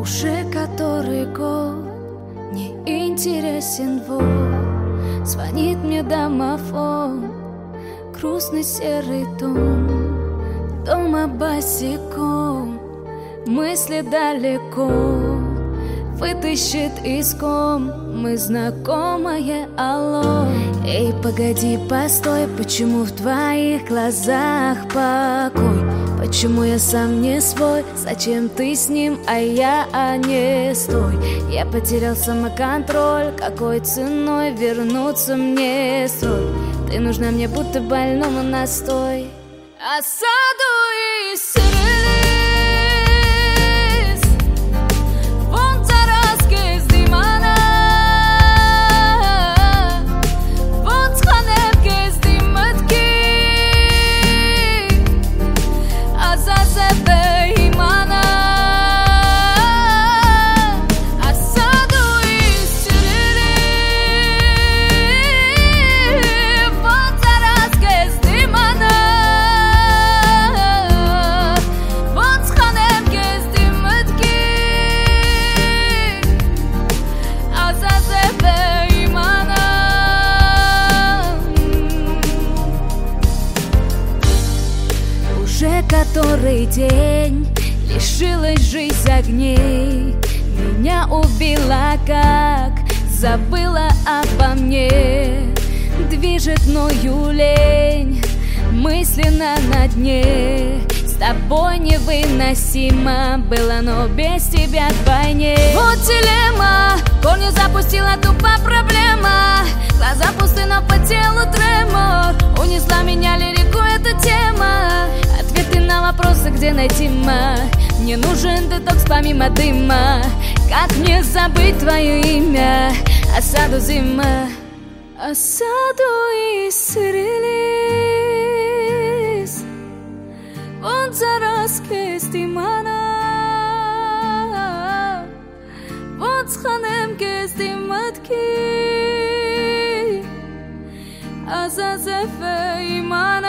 Уже который год не интересен вот. Звонит мне домофон, грустный серый дом. Дома босиком, мысли далеко. Вытащит из ком мы знакомое алло. Эй, погоди, постой, почему в твоих глазах покой? Почему я сам не свой? Зачем ты с ним, а я не стой? Я потерял самоконтроль, какой ценой вернуться мне строй? Ты нужна мне будто больному настой. Осаду и сирелис, вон заразки с димана, вон сханевки с диматки, а за себе имана. Осаду и сирелис, вон заразки с димана. Который день лишилась жизнь огней, меня убила, как забыла обо мне. Движет мною лень, мысленно на дне. С тобой невыносимо было, но без тебя вдвойне. Вот дилемма, корни запустила тупо проблема. Глаза пусты, но по телу тремор. Унесла меня лирику эта тема. Ответы на вопросы, где найти ма. Мне нужен детокс помимо дыма. Как мне забыть твое имя? Осаду зима. Осаду и сирелис, вон заразки с димана, вон сханемки с диматки, а за зефе имана.